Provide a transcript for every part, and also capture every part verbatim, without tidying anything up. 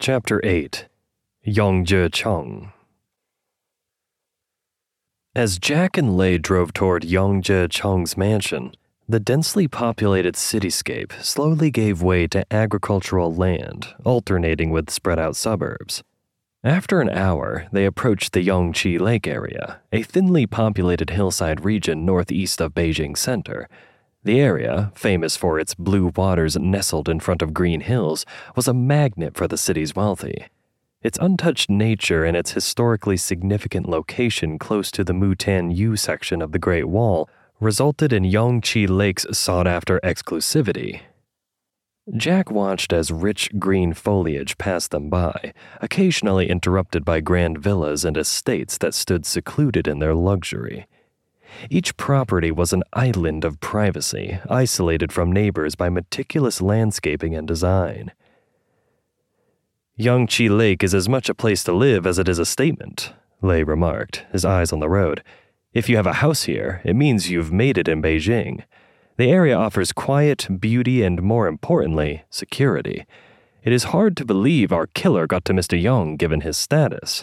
Chapter eight. Yongzhecheng. As Jack and Lei drove toward Yongzhecheng's mansion, the densely populated cityscape slowly gave way to agricultural land, alternating with spread-out suburbs. After an hour, they approached the Yongqi Lake area, a thinly populated hillside region northeast of Beijing Center. The area, famous for its blue waters nestled in front of green hills, was a magnet for the city's wealthy. Its untouched nature and its historically significant location close to the Mutanyu section of the Great Wall resulted in Yongqi Lake's sought-after exclusivity. Jack watched as rich green foliage passed them by, occasionally interrupted by grand villas and estates that stood secluded in their luxury. Each property was an island of privacy, isolated from neighbors by meticulous landscaping and design. Yongqi Lake is as much a place to live as it is a statement, Lei remarked, his eyes on the road. If you have a house here, it means you've made it in Beijing. The area offers quiet, beauty, and more importantly, security. It is hard to believe our killer got to Mister Yang given his status.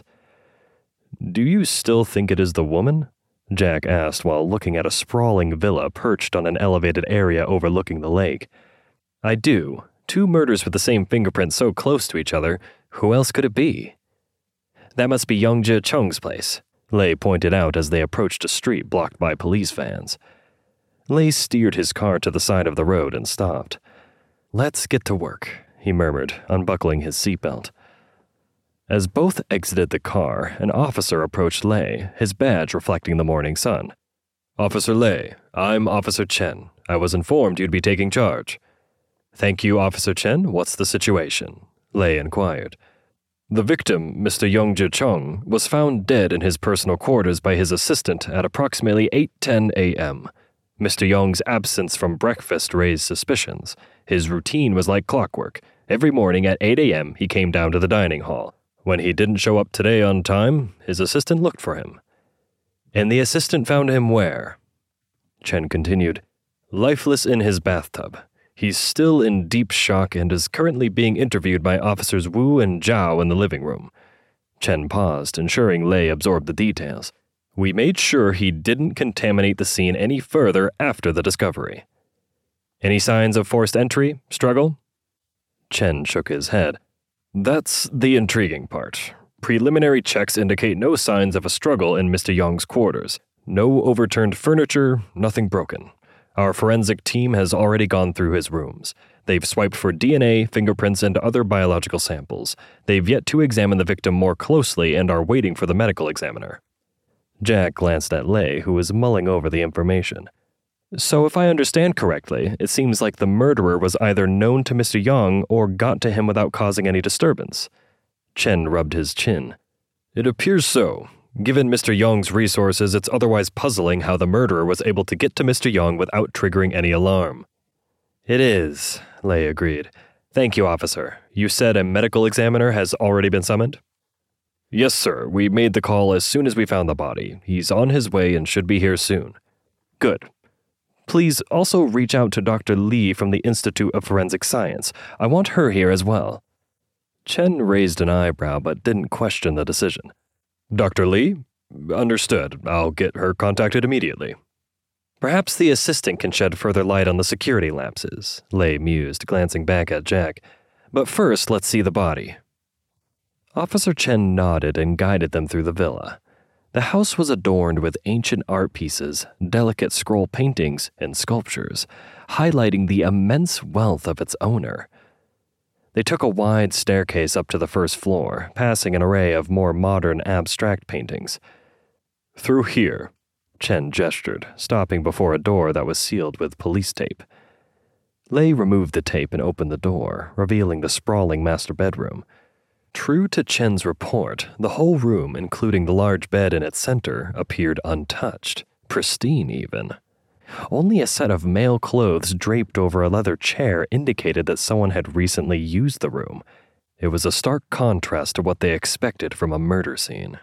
Do you still think it is the woman? Jack asked while looking at a sprawling villa perched on an elevated area overlooking the lake. I do. Two murders with the same fingerprint so close to each other, who else could it be? That must be Yongzhecheng's place, Lei pointed out as they approached a street blocked by police vans. Lei steered his car to the side of the road and stopped. Let's get to work, he murmured, unbuckling his seatbelt. As both exited the car, an officer approached Lei, his badge reflecting the morning sun. Officer Lei, I'm Officer Chen. I was informed you'd be taking charge. Thank you, Officer Chen. What's the situation? Lei inquired. The victim, Mister Yongzhecheng, was found dead in his personal quarters by his assistant at approximately eight ten a.m. Mister Yong's absence from breakfast raised suspicions. His routine was like clockwork. Every morning at eight a.m. he came down to the dining hall. When he didn't show up today on time, his assistant looked for him. And the assistant found him where? Chen continued, lifeless in his bathtub. He's still in deep shock and is currently being interviewed by Officers Wu and Zhao in the living room. Chen paused, ensuring Lei absorbed the details. We made sure he didn't contaminate the scene any further after the discovery. Any signs of forced entry, struggle? Chen shook his head. That's the intriguing part. Preliminary checks indicate no signs of a struggle in Mister Yong's quarters. No overturned furniture, nothing broken. Our forensic team has already gone through his rooms. They've swiped for D N A, fingerprints, and other biological samples. They've yet to examine the victim more closely and are waiting for the medical examiner. Jack glanced at Lei, who was mulling over the information. So if I understand correctly, it seems like the murderer was either known to Mister Yang or got to him without causing any disturbance. Chen rubbed his chin. It appears so. Given Mister Yang's resources, it's otherwise puzzling how the murderer was able to get to Mister Yang without triggering any alarm. It is, Lei agreed. Thank you, officer. You said a medical examiner has already been summoned? Yes, sir. We made the call as soon as we found the body. He's on his way and should be here soon. Good. Please also reach out to Doctor Li from the Institute of Forensic Science. I want her here as well. Chen raised an eyebrow but didn't question the decision. Doctor Li? Understood. I'll get her contacted immediately. Perhaps the assistant can shed further light on the security lapses, Lei mused, glancing back at Jack. But first, let's see the body. Officer Chen nodded and guided them through the villa. The house was adorned with ancient art pieces, delicate scroll paintings, and sculptures, highlighting the immense wealth of its owner. They took a wide staircase up to the first floor, passing an array of more modern abstract paintings. Through here, Chen gestured, stopping before a door that was sealed with police tape. Lei removed the tape and opened the door, revealing the sprawling master bedroom. True to Chen's report, the whole room, including the large bed in its center, appeared untouched, pristine even. Only a set of male clothes draped over a leather chair indicated that someone had recently used the room. It was a stark contrast to what they expected from a murder scene.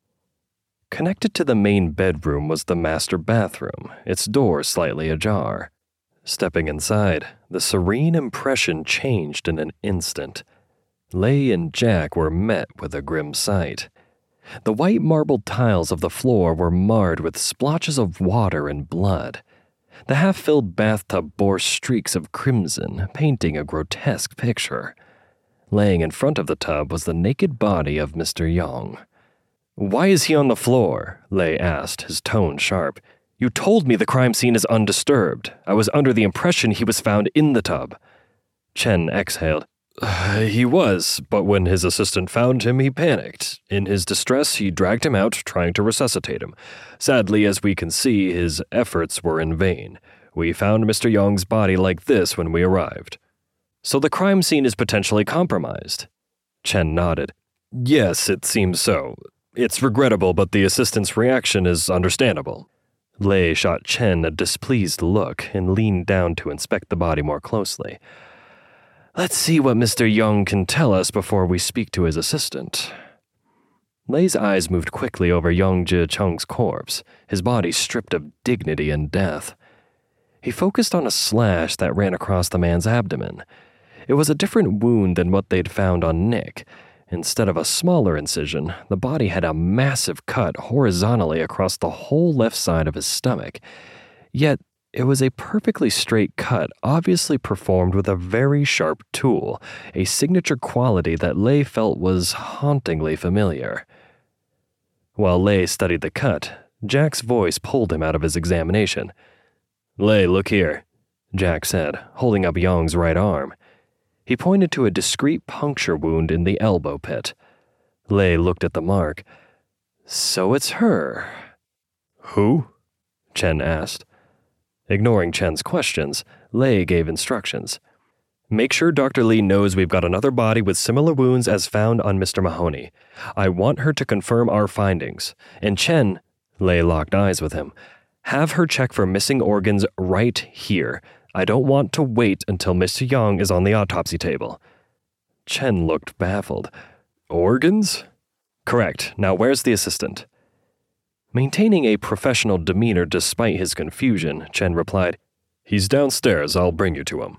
Connected to the main bedroom was the master bathroom, its door slightly ajar. Stepping inside, the serene impression changed in an instant. Lei and Jack were met with a grim sight. The white marbled tiles of the floor were marred with splotches of water and blood. The half-filled bathtub bore streaks of crimson, painting a grotesque picture. Laying in front of the tub was the naked body of Mister Yong. "Why is he on the floor?" Lei asked, his tone sharp. "You told me the crime scene is undisturbed. I was under the impression he was found in the tub." Chen exhaled. Uh, he was, but when his assistant found him, he panicked. In his distress, he dragged him out, trying to resuscitate him. Sadly, as we can see, his efforts were in vain. We found Mister Yong's body like this when we arrived. So the crime scene is potentially compromised? Chen nodded. Yes, it seems so. It's regrettable, but the assistant's reaction is understandable. Lei shot Chen a displeased look and leaned down to inspect the body more closely. Let's see what Mister Yong can tell us before we speak to his assistant. Lei's eyes moved quickly over Yong Zhicheng's corpse, his body stripped of dignity and death. He focused on a slash that ran across the man's abdomen. It was a different wound than what they'd found on Nick. Instead of a smaller incision, the body had a massive cut horizontally across the whole left side of his stomach. Yet, it was a perfectly straight cut, obviously performed with a very sharp tool, a signature quality that Lei felt was hauntingly familiar. While Lei studied the cut, Jack's voice pulled him out of his examination. Lei, look here, Jack said, holding up Yong's right arm. He pointed to a discreet puncture wound in the elbow pit. Lei looked at the mark. So it's her. Who? Chen asked. Ignoring Chen's questions, Lei gave instructions. Make sure Doctor Lee knows we've got another body with similar wounds as found on Mister Mahoney. I want her to confirm our findings. And Chen, Lei locked eyes with him, have her check for missing organs right here. I don't want to wait until Mister Yong is on the autopsy table. Chen looked baffled. Organs? Correct. Now where's the assistant? Maintaining a professional demeanor despite his confusion, Chen replied, He's downstairs, I'll bring you to him.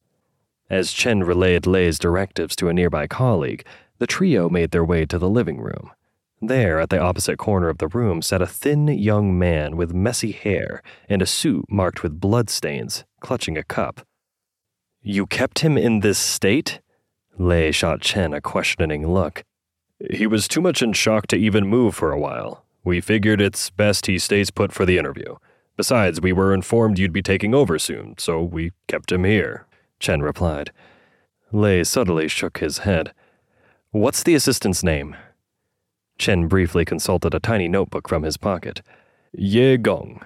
As Chen relayed Lei's directives to a nearby colleague, the trio made their way to the living room. There, at the opposite corner of the room, sat a thin young man with messy hair and a suit marked with bloodstains, clutching a cup. You kept him in this state? Lei shot Chen a questioning look. He was too much in shock to even move for a while. We figured it's best he stays put for the interview. Besides, we were informed you'd be taking over soon, so we kept him here, Chen replied. Lei subtly shook his head. What's the assistant's name? Chen briefly consulted a tiny notebook from his pocket. Ye Gong.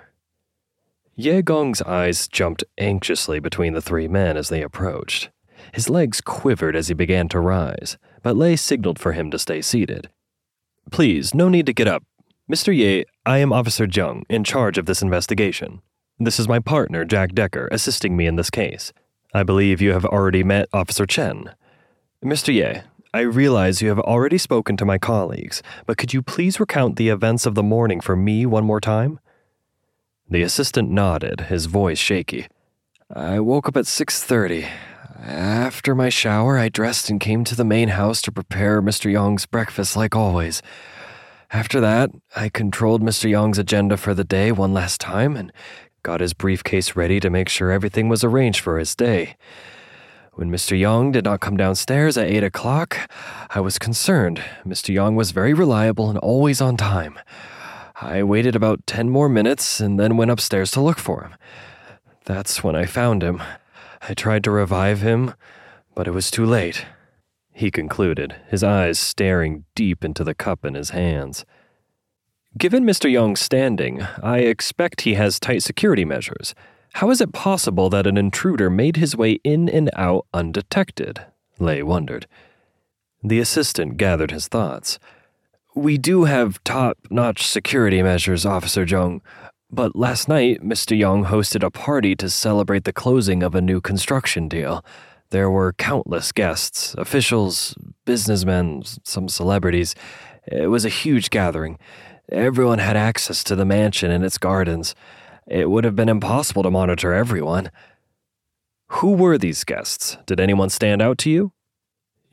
Ye Gong's eyes jumped anxiously between the three men as they approached. His legs quivered as he began to rise, but Lei signaled for him to stay seated. Please, no need to get up. Mister Ye, I am Officer Zheng, in charge of this investigation. This is my partner, Jack Decker, assisting me in this case. I believe you have already met Officer Chen. Mister Ye, I realize you have already spoken to my colleagues, but could you please recount the events of the morning for me one more time? The assistant nodded, his voice shaky. I woke up at six thirty. After my shower, I dressed and came to the main house to prepare Mister Yong's breakfast like always. After that, I controlled Mister Yong's agenda for the day one last time and got his briefcase ready to make sure everything was arranged for his day. When Mister Yong did not come downstairs at eight o'clock, I was concerned. Mister Yong was very reliable and always on time. I waited about ten more minutes and then went upstairs to look for him. That's when I found him. I tried to revive him, but it was too late. He concluded, his eyes staring deep into the cup in his hands. Given Mister Yong's standing, I expect he has tight security measures. How is it possible that an intruder made his way in and out undetected? Lei wondered. The assistant gathered his thoughts. We do have top-notch security measures, Officer Zheng, but last night Mister Yong hosted a party to celebrate the closing of a new construction deal. There were countless guests, officials, businessmen, some celebrities. It was a huge gathering. Everyone had access to the mansion and its gardens. It would have been impossible to monitor everyone. Who were these guests? Did anyone stand out to you?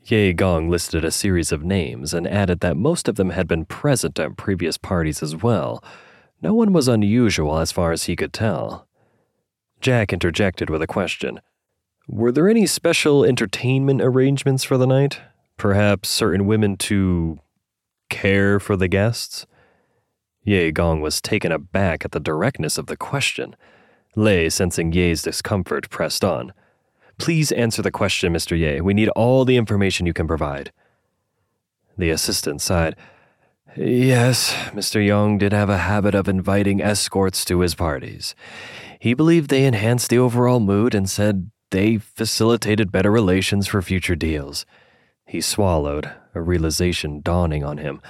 Ye Gong listed a series of names and added that most of them had been present at previous parties as well. No one was unusual as far as he could tell. Jack interjected with a question. Were there any special entertainment arrangements for the night? Perhaps certain women to care for the guests? Ye Gong was taken aback at the directness of the question. Lei, sensing Ye's discomfort, pressed on. Please answer the question, Mister Ye. We need all the information you can provide. The assistant sighed. Yes, Mister Yong did have a habit of inviting escorts to his parties. He believed they enhanced the overall mood and said they facilitated better relations for future deals. He swallowed, a realization dawning on him.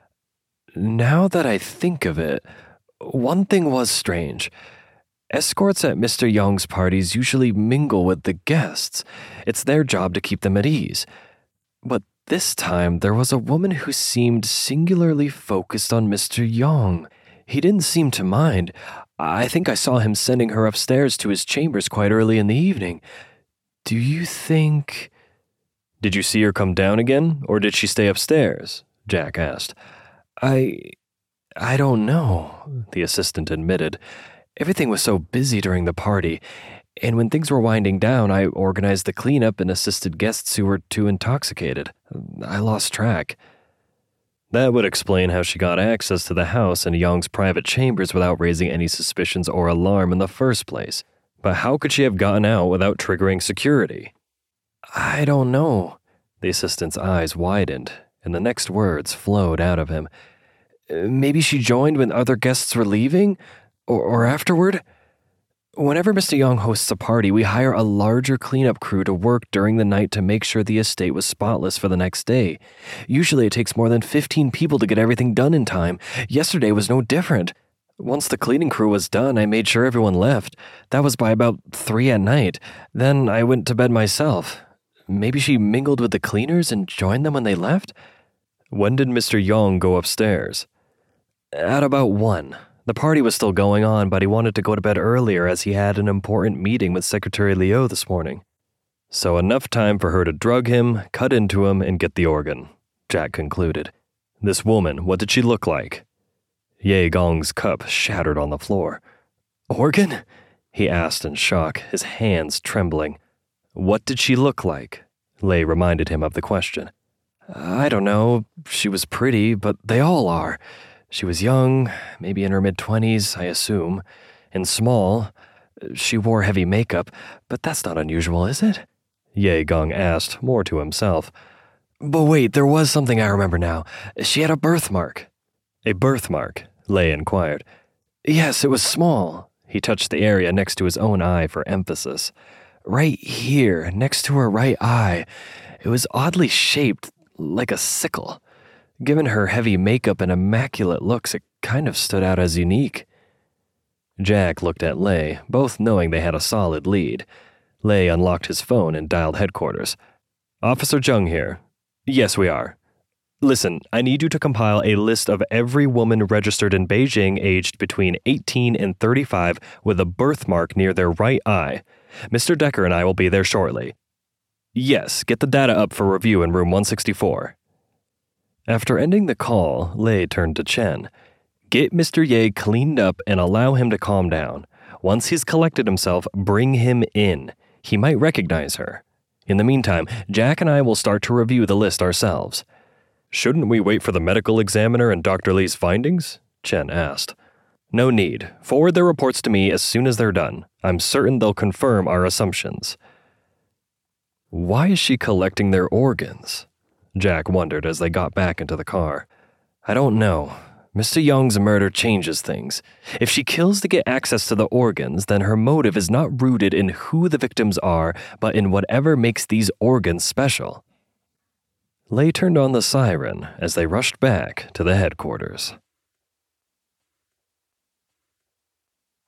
Now that I think of it, one thing was strange. Escorts at Mister Yong's parties usually mingle with the guests. It's their job to keep them at ease. But this time, there was a woman who seemed singularly focused on Mister Yong. He didn't seem to mind. I think I saw him sending her upstairs to his chambers quite early in the evening. Do you think... Did you see her come down again, or did she stay upstairs? Jack asked. I... I don't know, the assistant admitted. Everything was so busy during the party, and when things were winding down, I organized the cleanup and assisted guests who were too intoxicated. I lost track. That would explain how she got access to the house and Yong's private chambers without raising any suspicions or alarm in the first place. But how could she have gotten out without triggering security? I don't know. The assistant's eyes widened, and the next words flowed out of him. Maybe she joined when other guests were leaving? Or, or afterward? Whenever Mister Yong hosts a party, we hire a larger cleanup crew to work during the night to make sure the estate was spotless for the next day. Usually it takes more than fifteen people to get everything done in time. Yesterday was no different. Once the cleaning crew was done, I made sure everyone left. That was by about three at night. Then I went to bed myself. Maybe she mingled with the cleaners and joined them when they left? When did Mister Yong go upstairs? At about one. The party was still going on, but he wanted to go to bed earlier as he had an important meeting with Secretary Liu this morning. So enough time for her to drug him, cut into him, and get the organ, Jack concluded. This woman, what did she look like? Ye Gong's cup shattered on the floor. Organ? He asked in shock, his hands trembling. What did she look like? Lei reminded him of the question. I don't know. She was pretty, but they all are. She was young, maybe in her mid-twenties, I assume, and small. She wore heavy makeup, but that's not unusual, is it? Ye Gong asked, more to himself. But wait, there was something I remember now. She had a birthmark. A birthmark? Lei inquired. Yes, it was small. He touched the area next to his own eye for emphasis. Right here, next to her right eye. It was oddly shaped, like a sickle. Given her heavy makeup and immaculate looks, it kind of stood out as unique. Jack looked at Lei, both knowing they had a solid lead. Lei unlocked his phone and dialed headquarters. Officer Zheng here. Yes, we are. Listen, I need you to compile a list of every woman registered in Beijing aged between eighteen and thirty-five with a birthmark near their right eye. Mister Decker and I will be there shortly. Yes, get the data up for review in room one sixty-four. After ending the call, Lei turned to Chen. Get Mister Ye cleaned up and allow him to calm down. Once he's collected himself, bring him in. He might recognize her. In the meantime, Jack and I will start to review the list ourselves. Shouldn't we wait for the medical examiner and Doctor Li's findings? Chen asked. No need. Forward their reports to me as soon as they're done. I'm certain they'll confirm our assumptions. Why is she collecting their organs? Jack wondered as they got back into the car. I don't know. Mister Yong's murder changes things. If she kills to get access to the organs, then her motive is not rooted in who the victims are, but in whatever makes these organs special. Lei turned on the siren as they rushed back to the headquarters.